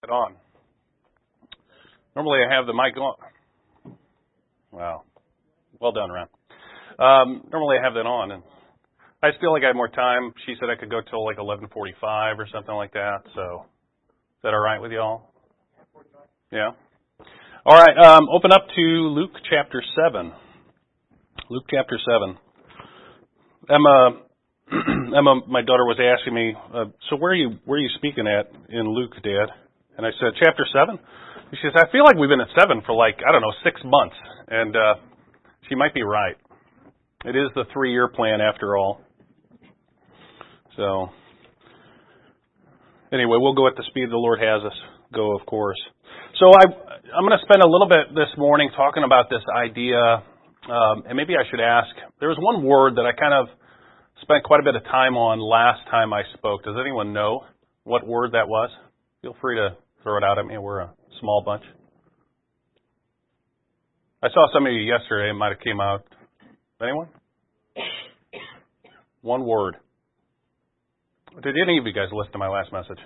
it on. Normally I have the mic on. Wow. Well done, Ron. Normally I have that on, and I just feel like I have more time. She said I could go till like 11:45 or something like that. So is that all right with y'all? Yeah. All right. Open up to Luke chapter 7. Luke chapter 7. Emma, my daughter was asking me, so where are you speaking at in Luke, Dad? And I said, chapter 7? She says, I feel like we've been at 7 for 6 months. And she might be right. It is the 3-year plan after all. So, anyway, we'll go at the speed the Lord has us go, of course. So I'm going to spend a little bit this morning talking about this idea, and maybe I should ask, there was one word that I kind of spent quite a bit of time on last time I spoke. Does anyone know what word that was? Feel free to throw it out at me. We're a small bunch. I saw some of you yesterday. It might have came out. Anyone? One word. Did any of you guys listen to my last message?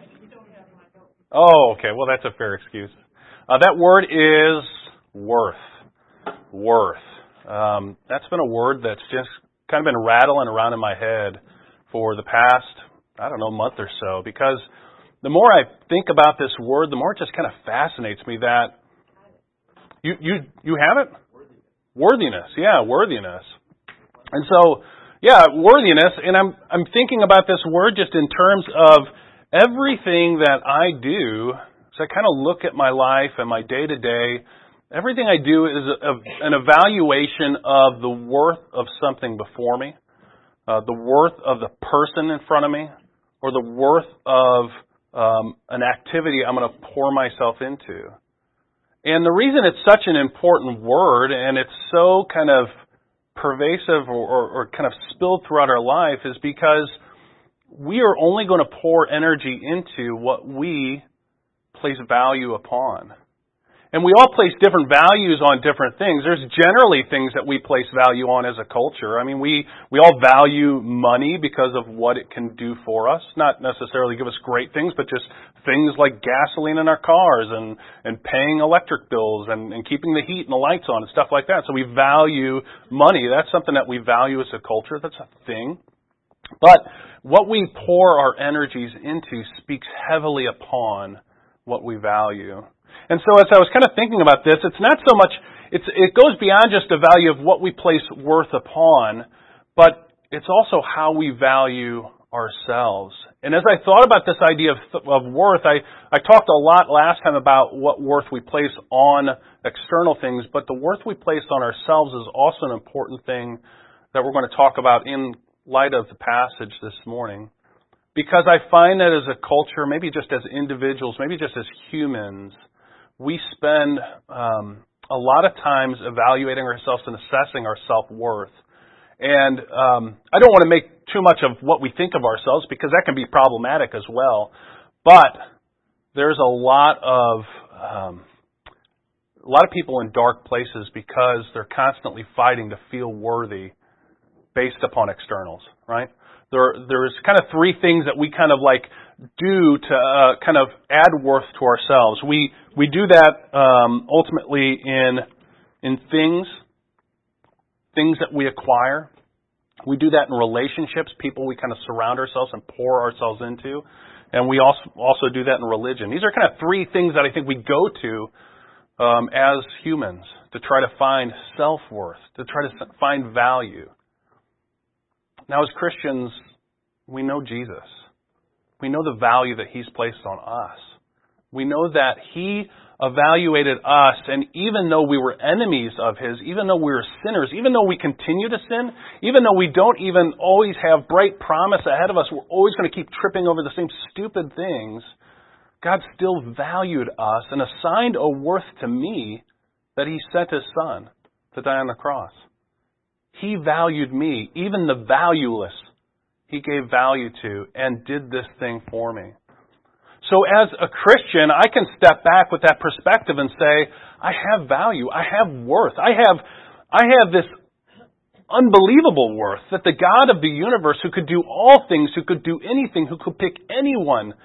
Oh, okay. Well, that's a fair excuse. That word is worth. Worth. That's been a word that's just kind of been rattling around in my head for the past, month or so, because the more I think about this word, the more it just kind of fascinates me that you have it? Worthiness. Yeah, worthiness. And so, worthiness, and I'm thinking about this word just in terms of everything that I do. So I kind of look at my life and my day-to-day. Everything I do is an evaluation of the worth of something before me, the worth of the person in front of me, or the worth of an activity I'm going to pour myself into. And the reason it's such an important word and it's so kind of pervasive or kind of spilled throughout our life is because we are only going to pour energy into what we place value upon. And we all place different values on different things. There's generally things that we place value on as a culture. I mean, we all value money because of what it can do for us. Not necessarily give us great things, but just things like gasoline in our cars and paying electric bills and keeping the heat and the lights on and stuff like that. So we value money. That's something that we value as a culture. That's a thing. But what we pour our energies into speaks heavily upon what we value. And so as I was kind of thinking about this, it's not so much, it goes beyond just the value of what we place worth upon, but it's also how we value ourselves. And as I thought about this idea of worth, I talked a lot last time about what worth we place on external things, but the worth we place on ourselves is also an important thing that we're going to talk about in light of the passage this morning. Because I find that as a culture, maybe just as individuals, maybe just as humans, we spend a lot of times evaluating ourselves and assessing our self-worth. And I don't want to make too much of what we think of ourselves because that can be problematic as well. But there's a lot of people in dark places because they're constantly fighting to feel worthy based upon externals, right? There's kind of 3 things that we kind of do to kind of add worth to ourselves. We do that ultimately in things that we acquire. We do that in relationships, people we kind of surround ourselves and pour ourselves into. And we also do that in religion. These are kind of 3 things that I think we go to as humans to try to find self-worth, to try to find value. Now, as Christians, we know Jesus. We know the value that He's placed on us. We know that He evaluated us, and even though we were enemies of His, even though we were sinners, even though we continue to sin, even though we don't even always have bright promise ahead of us, we're always going to keep tripping over the same stupid things, God still valued us and assigned a worth to me that He sent His Son to die on the cross. He valued me, even the valueless, He gave value to and did this thing for me. So as a Christian, I can step back with that perspective and say, I have value, I have worth, I have this unbelievable worth that the God of the universe who could do all things, who could do anything, who could pick anyone,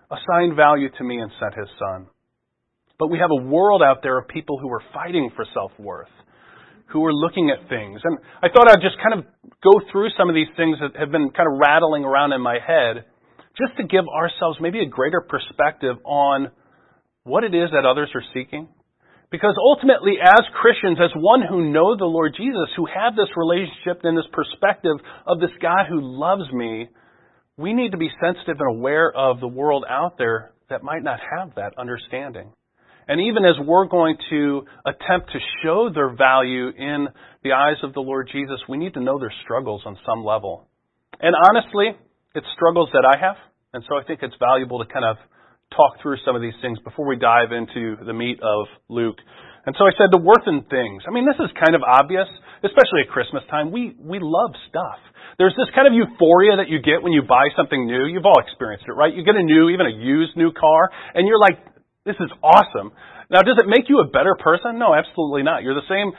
assigned value to me and sent His Son. But we have a world out there of people who are fighting for self-worth, who are looking at things. And I thought I'd just kind of go through some of these things that have been kind of rattling around in my head, just to give ourselves maybe a greater perspective on what it is that others are seeking. Because ultimately, as Christians, as one who know the Lord Jesus, who have this relationship and this perspective of this God who loves me, we need to be sensitive and aware of the world out there that might not have that understanding. And even as we're going to attempt to show their value in the eyes of the Lord Jesus, we need to know their struggles on some level. And honestly, it's struggles that I have. And so I think it's valuable to kind of talk through some of these things before we dive into the meat of Luke. And so I said the worth in things. I mean, this is kind of obvious, especially at Christmas time. We love stuff. There's this kind of euphoria that you get when you buy something new. You've all experienced it, right? You get even a used new car, and you're like, this is awesome. Now, does it make you a better person? No, absolutely not. You're the same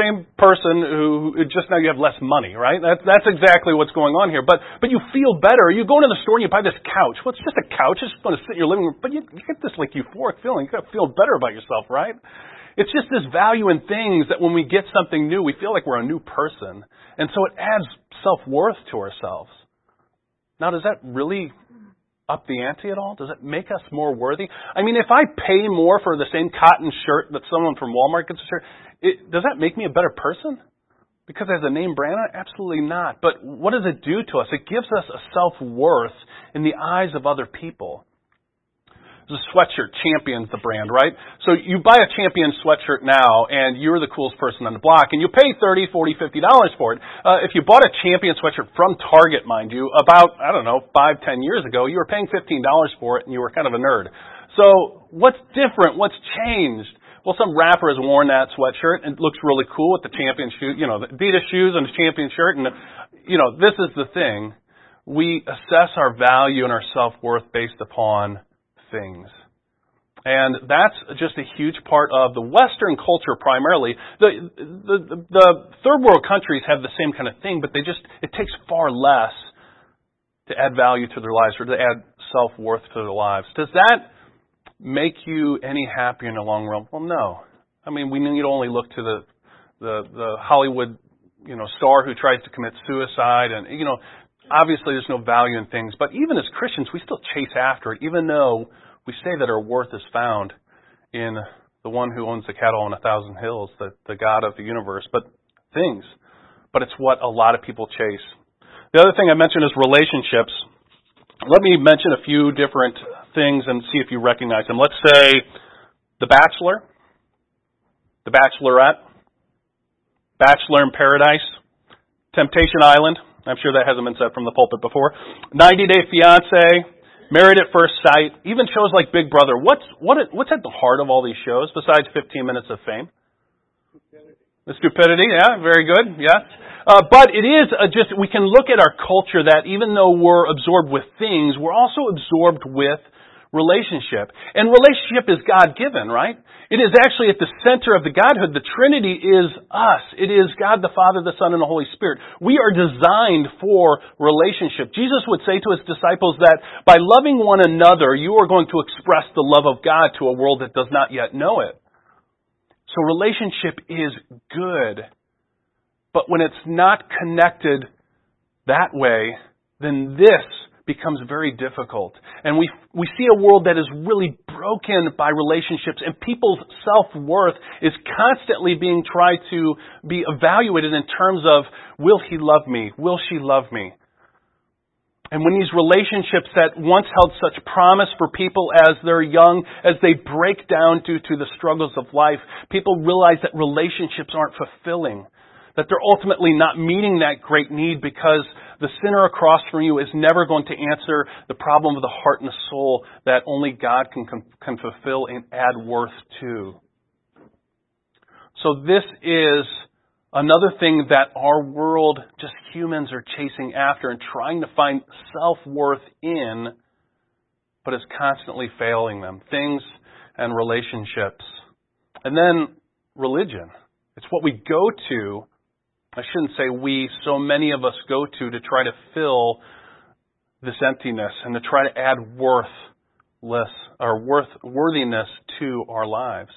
person who just now you have less money, right? That's exactly what's going on here. But you feel better. You go into the store and you buy this couch. Well, it's just a couch. It's just going to sit in your living room. But you get this like euphoric feeling. You got to feel better about yourself, right? It's just this value in things that when we get something new, we feel like we're a new person. And so it adds self-worth to ourselves. Now, does that really up the ante at all? Does it make us more worthy? I mean, if I pay more for the same cotton shirt that someone from Walmart gets a shirt, does that make me a better person? Because it has a name brand on it? Absolutely not. But what does it do to us? It gives us a self-worth in the eyes of other people. There's a sweatshirt, Champion's the brand, right? So you buy a Champion sweatshirt now, and you're the coolest person on the block, and you pay $30, $40, $50 for it. If you bought a Champion sweatshirt from Target, mind you, about, 5, 10 years ago, you were paying $15 for it, and you were kind of a nerd. So what's different? What's changed? Well, some rapper has worn that sweatshirt, and it looks really cool with the Champion shoes, the Adidas shoes and the Champion shirt, and, this is the thing. We assess our value and our self-worth based upon things. And that's just a huge part of the Western culture primarily. The third world countries have the same kind of thing, but it takes far less to add value to their lives or to add self-worth to their lives. Does that make you any happier in the long run? Well, no. I mean, we need to only look to the Hollywood, star who tries to commit suicide and, obviously, there's no value in things, but even as Christians, we still chase after it, even though we say that our worth is found in the one who owns the cattle on 1,000 hills, the God of the universe, but things. But it's what a lot of people chase. The other thing I mentioned is relationships. Let me mention a few different things and see if you recognize them. Let's say The Bachelor, The Bachelorette, Bachelor in Paradise, Temptation Island. I'm sure that hasn't been said from the pulpit before. 90 Day Fiancé, Married at First Sight, even shows like Big Brother. What's at the heart of all these shows besides 15 Minutes of Fame? The stupidity, yeah, very good, yeah. But it is we can look at our culture that even though we're absorbed with things, we're also absorbed with relationship. And relationship is God-given, right? It is actually at the center of the Godhood. The Trinity is us. It is God the Father, the Son, and the Holy Spirit. We are designed for relationship. Jesus would say to His disciples that by loving one another, you are going to express the love of God to a world that does not yet know it. So relationship is good. But when it's not connected that way, then this becomes very difficult. And we see a world that is really broken by relationships, and people's self-worth is constantly being tried to be evaluated in terms of, will he love me? Will she love me? And when these relationships that once held such promise for people as they're young, as they break down due to the struggles of life, people realize that relationships aren't fulfilling, that they're ultimately not meeting that great need because the sinner across from you is never going to answer the problem of the heart and the soul that only God can fulfill and add worth to. So this is another thing that our world, just humans, are chasing after and trying to find self-worth in, but is constantly failing them. Things and relationships. And then religion. It's what we go to. I shouldn't say we, so many of us go to try to fill this emptiness and to try to add worth worthiness to our lives.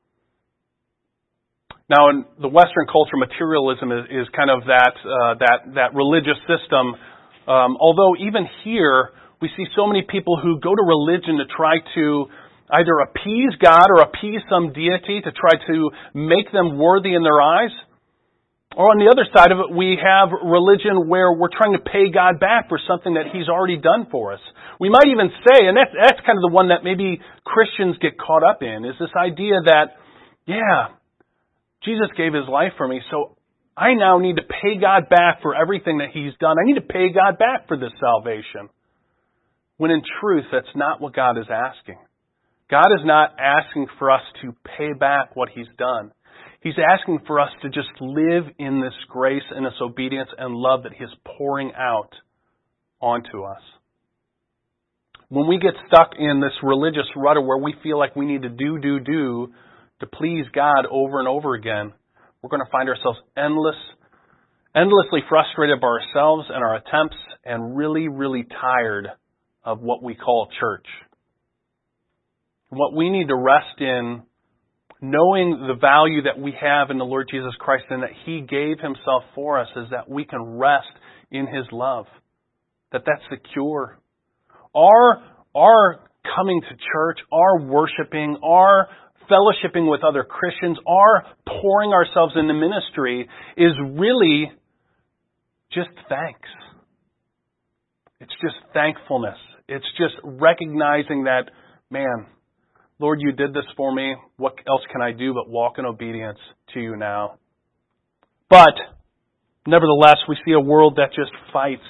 Now, in the Western culture, materialism is kind of that religious system. Although even here, we see so many people who go to religion to try to either appease God or appease some deity to try to make them worthy in their eyes. Or on the other side of it, we have religion where we're trying to pay God back for something that He's already done for us. We might even say, and that's kind of the one that maybe Christians get caught up in, is this idea that, yeah, Jesus gave His life for me, so I now need to pay God back for everything that He's done. I need to pay God back for this salvation. When in truth, that's not what God is asking. God is not asking for us to pay back what He's done. He's asking for us to just live in this grace and this obedience and love that He is pouring out onto us. When we get stuck in this religious rudder where we feel like we need to do to please God over and over again, we're going to find ourselves endlessly frustrated by ourselves and our attempts and really, really tired of what we call church. What we need to rest in, knowing the value that we have in the Lord Jesus Christ and that He gave Himself for us, is that we can rest in His love. That's secure. Our coming to church, our worshiping, our fellowshipping with other Christians, our pouring ourselves into ministry is really just thanks. It's just thankfulness. It's just recognizing that, man, Lord, You did this for me. What else can I do but walk in obedience to You now? But, nevertheless, we see a world that just fights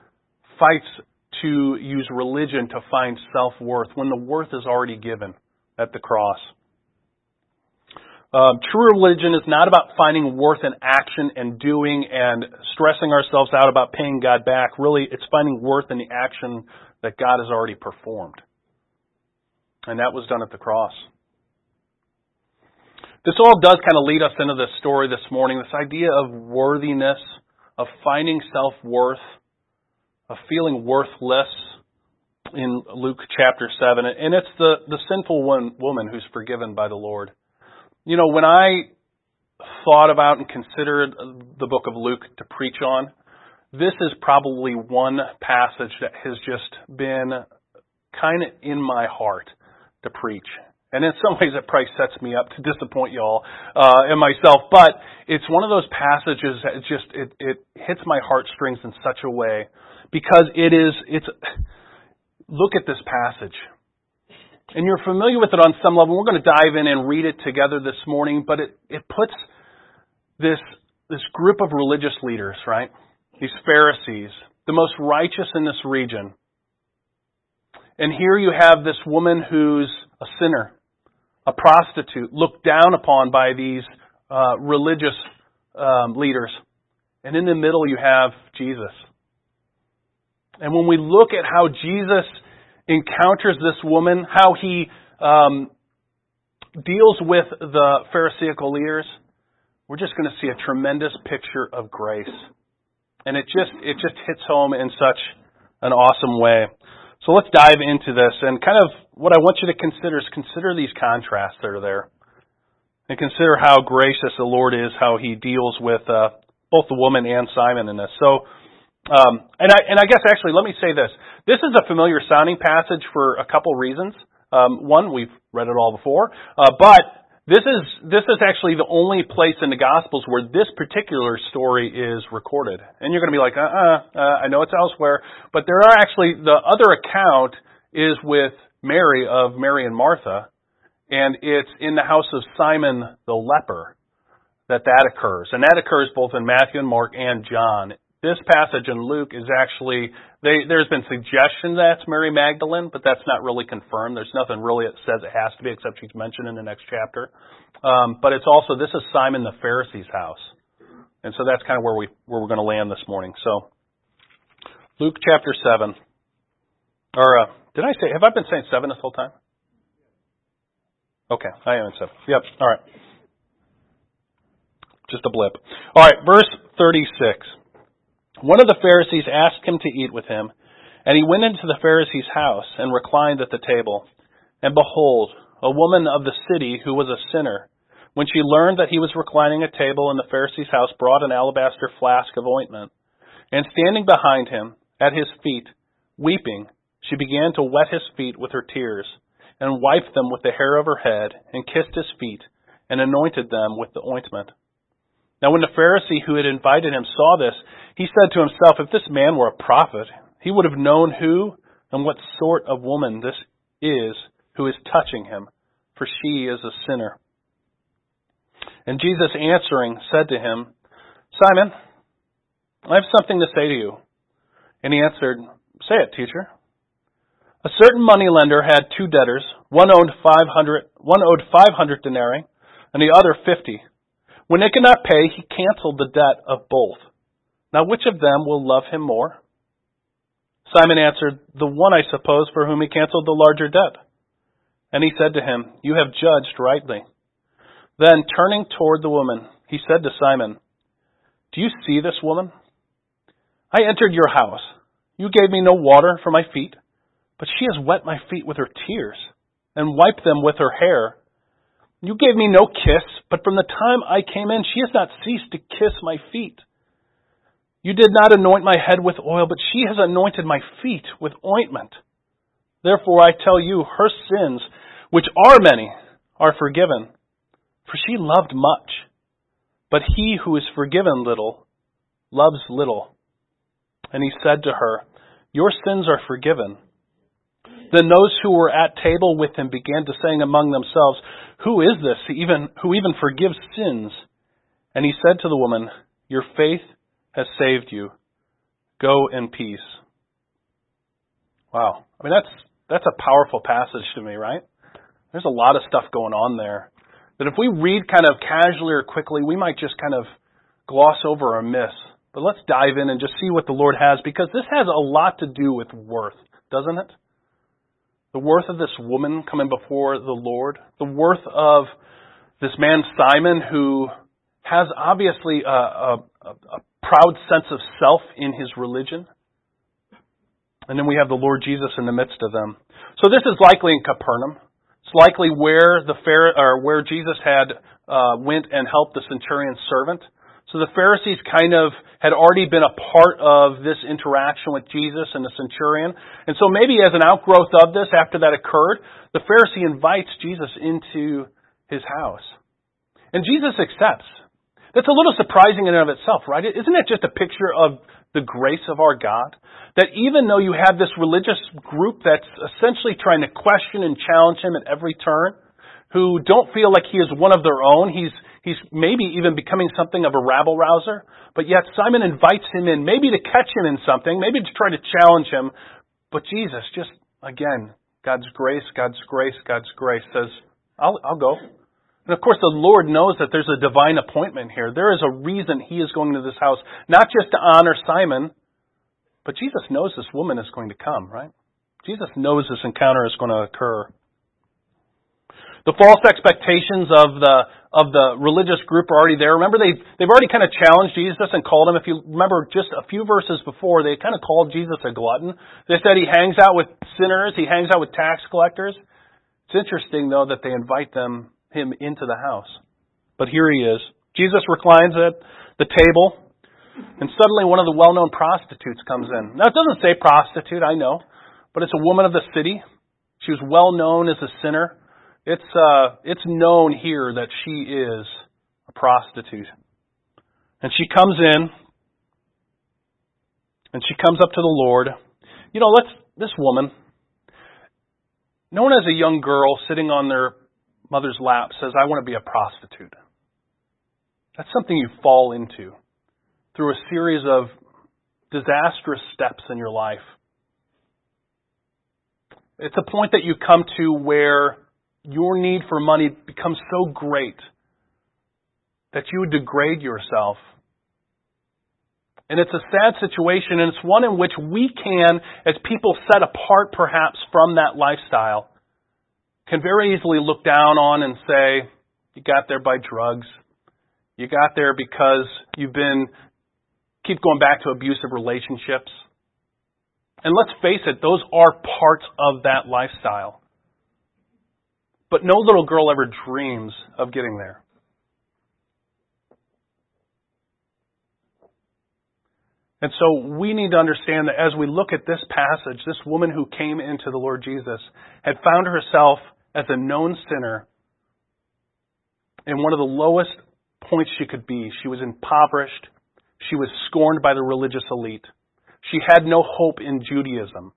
to use religion to find self-worth when the worth is already given at the cross. True religion is not about finding worth in action and doing and stressing ourselves out about paying God back. Really, it's finding worth in the action that God has already performed. And that was done at the cross. This all does kind of lead us into this story this morning, this idea of worthiness, of finding self-worth, of feeling worthless in Luke chapter 7. And it's the sinful woman who's forgiven by the Lord. You know, when I thought about and considered the book of Luke to preach on, this is probably one passage that has just been kind of in my heart to preach. And in some ways it probably sets me up to disappoint y'all and myself. But it's one of those passages that it hits my heartstrings in such a way because look at this passage. And you're familiar with it on some level. We're going to dive in and read it together this morning. But it puts this group of religious leaders, right? These Pharisees, the most righteous in this region. And here you have this woman who's a sinner, a prostitute, looked down upon by these religious leaders. And in the middle you have Jesus. And when we look at how Jesus encounters this woman, how He deals with the Pharisaical leaders, we're just going to see a tremendous picture of grace. And it just hits home in such an awesome way. So let's dive into this. And kind of what I want you to consider is consider these contrasts that are there. And consider how gracious the Lord is, how He deals with both the woman and Simon in this. So, and I guess actually, let me say this. This is a familiar sounding passage for a couple reasons. One, we've read it all before. But this is actually the only place in the Gospels where this particular story is recorded. And you're going to be like, I know it's elsewhere. But there are actually, the other account is with Mary and Martha. And it's in the house of Simon the leper that occurs. And that occurs both in Matthew and Mark and John. This passage in Luke is actually, there's been suggestion that it's Mary Magdalene, but that's not really confirmed. There's nothing really that says it has to be, except she's mentioned in the next chapter. But it's also, this is Simon the Pharisee's house. And so that's kind of where we're going to land this morning. So, Luke chapter 7. Or, have I been saying 7 this whole time? Okay, I am in 7. Yep, all right. Just a blip. All right, verse 36. One of the Pharisees asked Him to eat with him, And he went into the Pharisee's house and reclined at the table. And behold, a woman of the city who was a sinner, when she learned that he was reclining at table in the Pharisee's house, brought an alabaster flask of ointment. And standing behind him, at his feet, weeping, she began to wet his feet with her tears, and wiped them with the hair of her head, and kissed his feet, and anointed them with the ointment. Now when the Pharisee who had invited him saw this, he said to himself, if this man were a prophet, he would have known who and what sort of woman this is who is touching him, for she is a sinner. And Jesus answering said to him, Simon, I have something to say to you. And he answered, say it, teacher. A certain moneylender had two debtors. One owed 500 denarii, and the other 50. When they could not pay, he canceled the debt of both. Now which of them will love him more? Simon answered, the one, I suppose, for whom he canceled the larger debt. And he said to him, you have judged rightly. Then, turning toward the woman, he said to Simon, do you see this woman? I entered your house. You gave me no water for my feet, but she has wet my feet with her tears and wiped them with her hair. You gave me no kiss, but from the time I came in, she has not ceased to kiss my feet. You did not anoint my head with oil, but she has anointed my feet with ointment. Therefore I tell you, her sins, which are many, are forgiven, for she loved much. But he who is forgiven little, loves little. And he said to her, your sins are forgiven. Then those who were at table with him began to say among themselves, who is this who even forgives sins? And he said to the woman, your faith has saved you. Go in peace. Wow. I mean, that's a powerful passage to me, right? There's a lot of stuff going on there that if we read kind of casually or quickly, we might just kind of gloss over or miss. But let's dive in and just see what the Lord has, because this has a lot to do with worth, doesn't it? The worth of this woman coming before the Lord, the worth of this man Simon, who has obviously a proud sense of self in his religion. And then we have the Lord Jesus in the midst of them. So this is likely in Capernaum. It's likely where where Jesus had went and helped the centurion's servant. So the Pharisees kind of had already been a part of this interaction with Jesus and the centurion. And so maybe as an outgrowth of this, after that occurred, the Pharisee invites Jesus into his house. And Jesus accepts. That's a little surprising in and of itself, right? Isn't it just a picture of the grace of our God? That even though you have this religious group that's essentially trying to question and challenge him at every turn, who don't feel like he is one of their own, he's maybe even becoming something of a rabble-rouser, but yet Simon invites him in, maybe to catch him in something, maybe to try to challenge him. But Jesus, just, again, God's grace says, I'll go. And of course, the Lord knows that there's a divine appointment here. There is a reason he is going to this house, not just to honor Simon, but Jesus knows this woman is going to come, right? Jesus knows this encounter is going to occur. The false expectations of the religious group are already there. Remember, they've already kind of challenged Jesus and called him. If you remember just a few verses before, they kind of called Jesus a glutton. They said he hangs out with sinners, he hangs out with tax collectors. It's interesting, though, that they invite him into the house. But here he is. Jesus reclines at the table, and suddenly one of the well-known prostitutes comes in. Now, it doesn't say prostitute, I know, but it's a woman of the city. She was well known as a sinner. It's known here that she is a prostitute. And she comes in, and she comes up to the Lord. You know, this woman, known as a young girl sitting on their mother's lap, says, I want to be a prostitute. That's something you fall into through a series of disastrous steps in your life. It's a point that you come to where your need for money becomes so great that you would degrade yourself. And it's a sad situation, and it's one in which we can, as people set apart perhaps from that lifestyle, can very easily look down on and say, you got there by drugs. You got there because keep going back to abusive relationships. And let's face it, those are parts of that lifestyle. But no little girl ever dreams of getting there. And so we need to understand that as we look at this passage, this woman who came into the Lord Jesus had found herself as a known sinner in one of the lowest points she could be. She was impoverished. She was scorned by the religious elite. She had no hope in Judaism.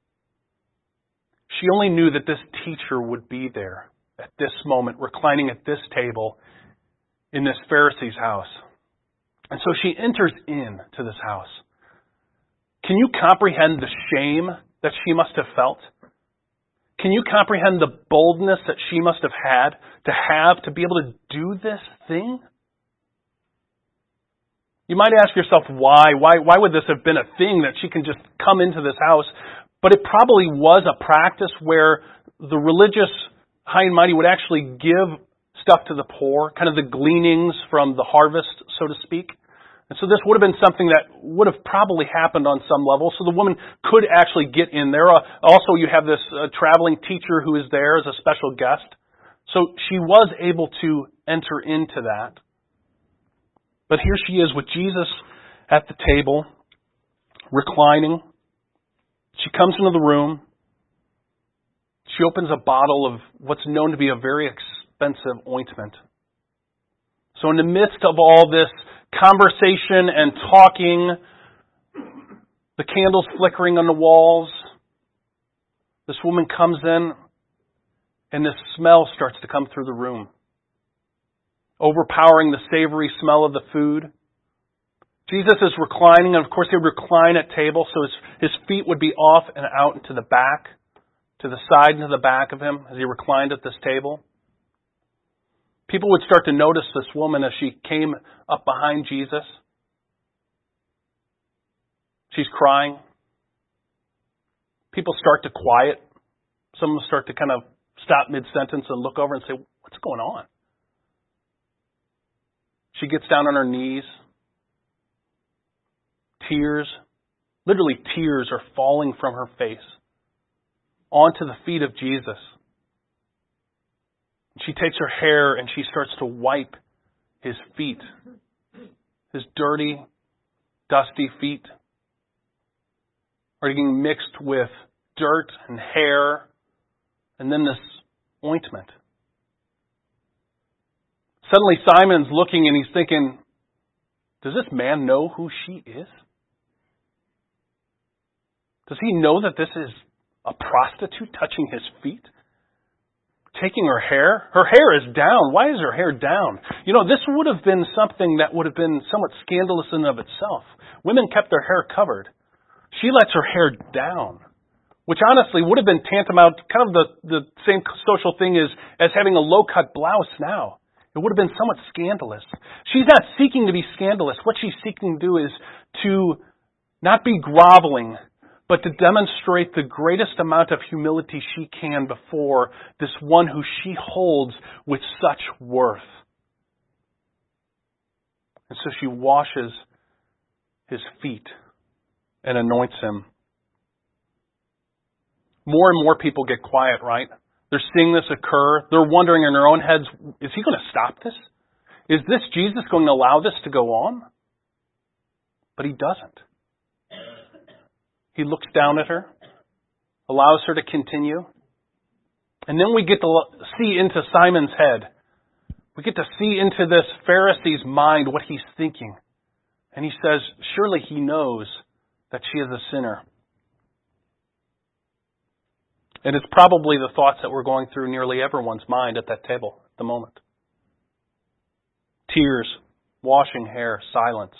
She only knew that this teacher would be there at this moment, reclining at this table in this Pharisee's house. And so she enters into this house. Can you comprehend the shame that she must have felt? Can you comprehend the boldness that she must have had to be able to do this thing? You might ask yourself, why? Why would this have been a thing that she can just come into this house? But it probably was a practice where the religious high and mighty would actually give stuff to the poor, kind of the gleanings from the harvest, so to speak. And so this would have been something that would have probably happened on some level. So the woman could actually get in there. Also, you have this traveling teacher who is there as a special guest. So she was able to enter into that. But here she is with Jesus at the table, reclining. She comes into the room. She opens a bottle of what's known to be a very expensive ointment. So in the midst of all this conversation and talking, the candles flickering on the walls, this woman comes in and this smell starts to come through the room, overpowering the savory smell of the food. Jesus is reclining, and of course he would recline at table, so his feet would be off and out and to the back, to the side and to the back of him as he reclined at this table. People would start to notice this woman as she came up behind Jesus. She's crying. People start to quiet. Some will start to kind of stop mid-sentence and look over and say, what's going on? She gets down on her knees. Tears, literally tears are falling from her face onto the feet of Jesus. She takes her hair and she starts to wipe his feet, his dirty, dusty feet are getting mixed with dirt and hair and then this ointment. Suddenly Simon's looking and he's thinking, does this man know who she is? Does he know that this is a prostitute touching his feet? Taking her hair? Her hair is down. Why is her hair down? You know, this would have been something that would have been somewhat scandalous in and of itself. Women kept their hair covered. She lets her hair down, which honestly would have been tantamount, kind of the same social thing as having a low-cut blouse now. It would have been somewhat scandalous. She's not seeking to be scandalous. What she's seeking to do is to not be groveling, but to demonstrate the greatest amount of humility she can before this one who she holds with such worth. And so she washes his feet and anoints him. More and more people get quiet, right? They're seeing this occur. They're wondering in their own heads, is he going to stop this? Is this Jesus going to allow this to go on? But he doesn't. He looks down at her, allows her to continue. And then we get to see into Simon's head. We get to see into this Pharisee's mind what he's thinking. And he says, surely he knows that she is a sinner. And it's probably the thoughts that were going through nearly everyone's mind at that table at the moment. Tears, washing hair, silence.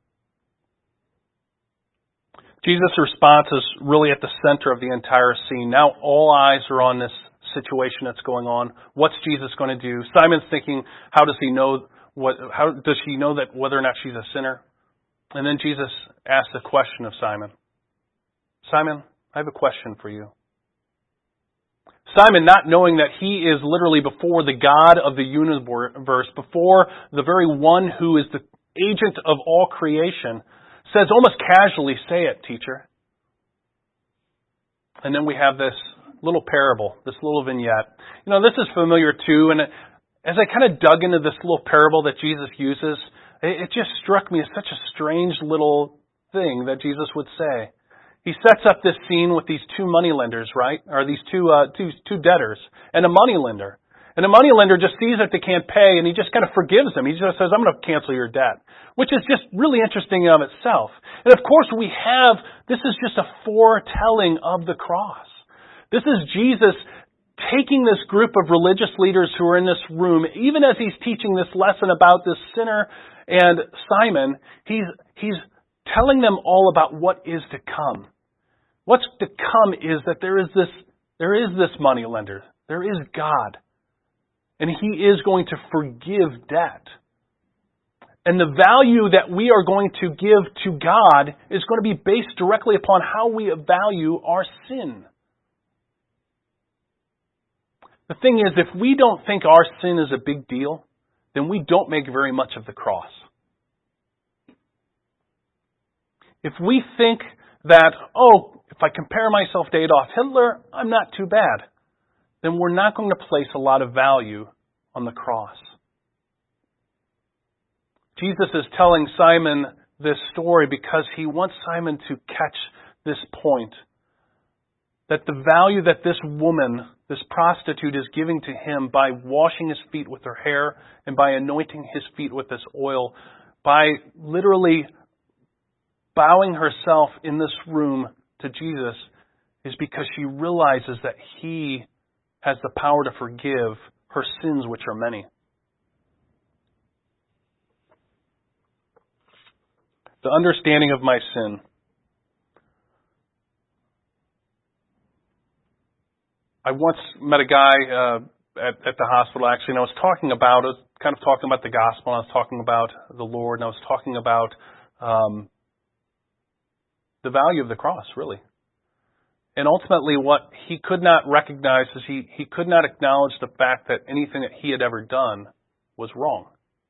Jesus' response is really at the center of the entire scene. Now all eyes are on this situation that's going on. What's Jesus going to do? Simon's thinking, how does she know that whether or not she's a sinner? And then Jesus asks a question of Simon. Simon, I have a question for you. Simon, not knowing that he is literally before the God of the universe, before the very one who is the agent of all creation, says almost casually, say it, teacher. And then we have this little parable, this little vignette. This is familiar too, and as I kind of dug into this little parable that Jesus uses, it just struck me as such a strange little thing that Jesus would say. He sets up this scene with these two moneylenders, right? Or these two debtors and a moneylender. And the moneylender just sees that they can't pay, and he just kind of forgives them. He just says, I'm going to cancel your debt, which is just really interesting in of itself. And of course this is just a foretelling of the cross. This is Jesus taking this group of religious leaders who are in this room, even as he's teaching this lesson about this sinner and Simon, he's telling them all about what is to come. What's to come is that there is this moneylender. There is God. And He is going to forgive debt. And the value that we are going to give to God is going to be based directly upon how we value our sin. The thing is, if we don't think our sin is a big deal, then we don't make very much of the cross. If we think that, if I compare myself to Adolf Hitler, I'm not too bad, then we're not going to place a lot of value on the cross. Jesus is telling Simon this story because He wants Simon to catch this point. That the value that this woman, this prostitute, is giving to him by washing his feet with her hair and by anointing his feet with this oil, by literally bowing herself in this room to Jesus, is because she realizes that He has the power to forgive her sins, which are many. The understanding of my sin. I once met a guy at the hospital, actually, and I was talking about the gospel, and I was talking about the Lord, and I was talking about the value of the cross, really. And ultimately, what he could not recognize is he could not acknowledge the fact that anything that he had ever done was wrong.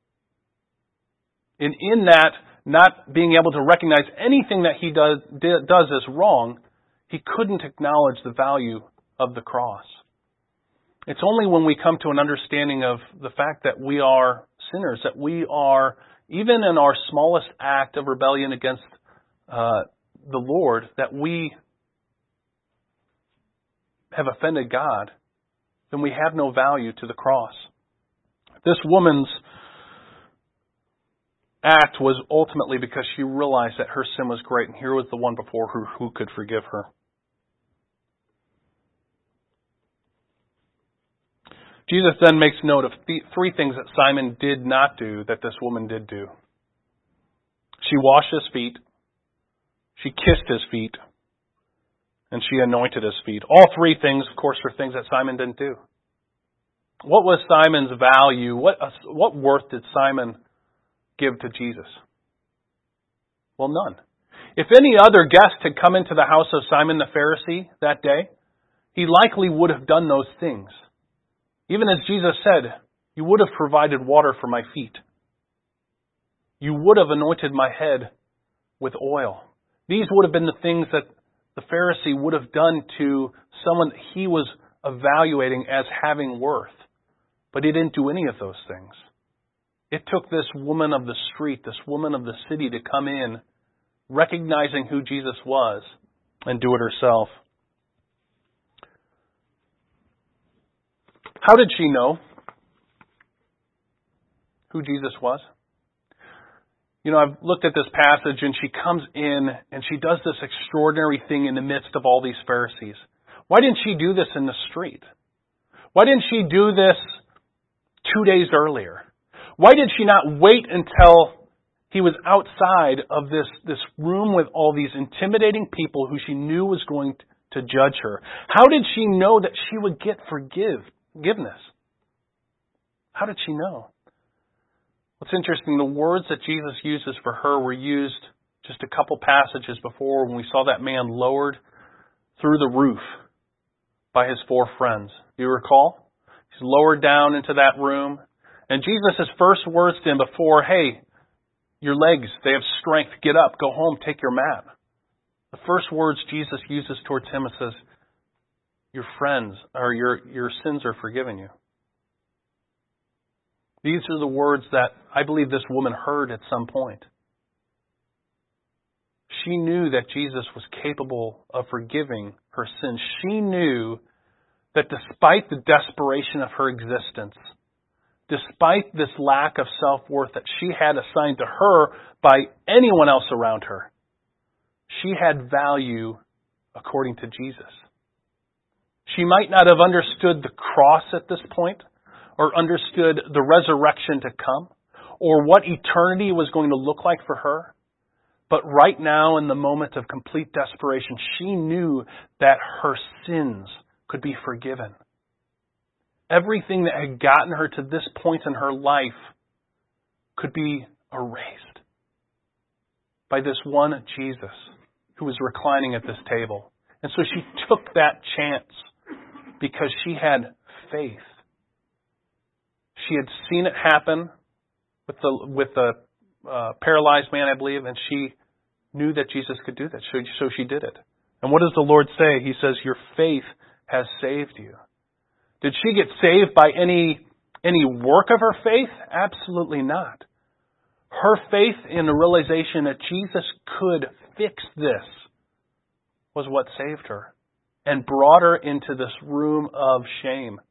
And in that, not being able to recognize anything that he does as wrong, he couldn't acknowledge the value of the cross. It's only when we come to an understanding of the fact that we are sinners, that we are, even in our smallest act of rebellion against the Lord, that we have offended God, then we have no value to the cross. This woman's act was ultimately because she realized that her sin was great, and here was the one before her who could forgive her. Jesus then makes note of three things that Simon did not do that this woman did do. She washed his feet, she kissed his feet, and she anointed his feet. All three things, of course, are things that Simon didn't do. What was Simon's value? What worth did Simon give to Jesus? Well, none. If any other guest had come into the house of Simon the Pharisee that day, he likely would have done those things. Even as Jesus said, you would have provided water for my feet. You would have anointed my head with oil. These would have been the things that the Pharisee would have done to someone that he was evaluating as having worth. But he didn't do any of those things. It took this woman of the street, this woman of the city to come in, recognizing who Jesus was, and do it herself. How did she know who Jesus was? I've looked at this passage, and she comes in and she does this extraordinary thing in the midst of all these Pharisees. Why didn't she do this in the street? Why didn't she do this 2 days earlier? Why did she not wait until he was outside of this room with all these intimidating people who she knew was going to judge her? How did she know that she would get forgiveness? How did she know? What's interesting, the words that Jesus uses for her were used just a couple passages before when we saw that man lowered through the roof by his 4 friends. Do you recall? He's lowered down into that room. And Jesus' first words to him before, hey, your legs, they have strength, get up, go home, take your mat. The first words Jesus uses towards him says, your friends, or your sins are forgiven you. These are the words that I believe this woman heard at some point. She knew that Jesus was capable of forgiving her sins. She knew that despite the desperation of her existence, despite this lack of self-worth that she had assigned to her by anyone else around her, she had value according to Jesus. She might not have understood the cross at this point, or understood the resurrection to come, or what eternity was going to look like for her. But right now, in the moment of complete desperation, she knew that her sins could be forgiven. Everything that had gotten her to this point in her life could be erased by this one Jesus who was reclining at this table. And so she took that chance because she had faith. She had seen it happen with the paralyzed man, I believe, and she knew that Jesus could do that. So she did it. And what does the Lord say? He says, your faith has saved you. Did she get saved by any work of her faith? Absolutely not. Her faith in the realization that Jesus could fix this was what saved her and brought her into this room of shame,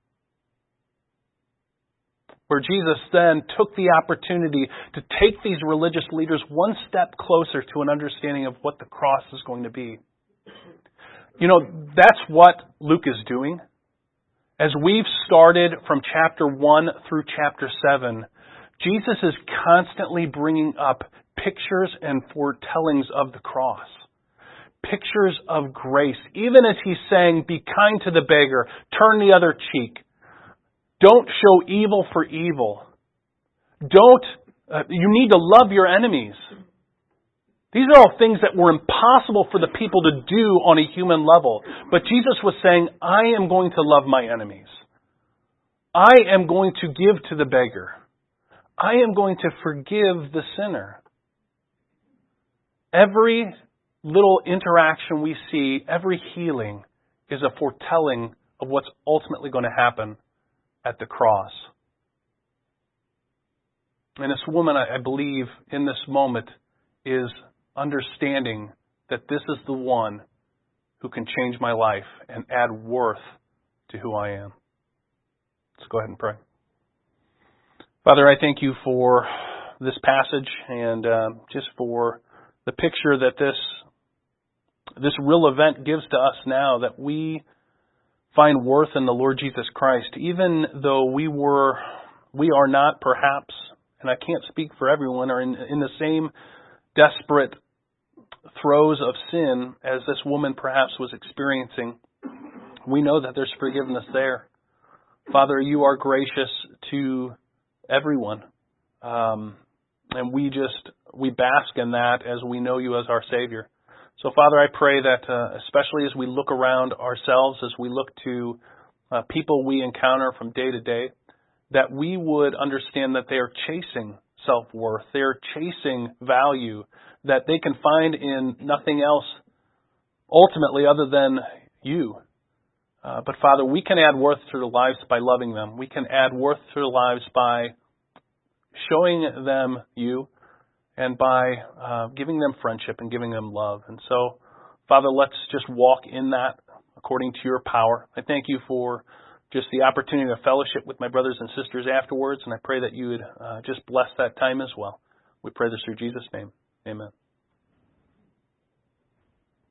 where Jesus then took the opportunity to take these religious leaders one step closer to an understanding of what the cross is going to be. You know, that's what Luke is doing. As we've started from chapter 1 through chapter 7, Jesus is constantly bringing up pictures and foretellings of the cross. Pictures of grace. Even as he's saying, be kind to the beggar, turn the other cheek. Don't show evil for evil. You need to love your enemies. These are all things that were impossible for the people to do on a human level. But Jesus was saying, I am going to love my enemies. I am going to give to the beggar. I am going to forgive the sinner. Every little interaction we see, every healing, is a foretelling of what's ultimately going to happen at the cross. And this woman, I believe, in this moment is understanding that this is the one who can change my life and add worth to who I am. Let's go ahead and pray. Father, I thank you for this passage and just for the picture that this real event gives to us now, that we find worth in the Lord Jesus Christ, even though we are not perhaps, and I can't speak for everyone, are in the same desperate throes of sin as this woman perhaps was experiencing. We know that there's forgiveness there. Father, you are gracious to everyone. And we bask in that as we know you as our Savior. So, Father, I pray that especially as we look around ourselves, as we look to people we encounter from day to day, that we would understand that they are chasing self-worth. They are chasing value that they can find in nothing else ultimately other than you. But, Father, we can add worth to their lives by loving them. We can add worth to their lives by showing them you and by giving them friendship and giving them love. And so, Father, let's just walk in that according to your power. I thank you for just the opportunity to fellowship with my brothers and sisters afterwards, and I pray that you would just bless that time as well. We pray this through Jesus' name. Amen.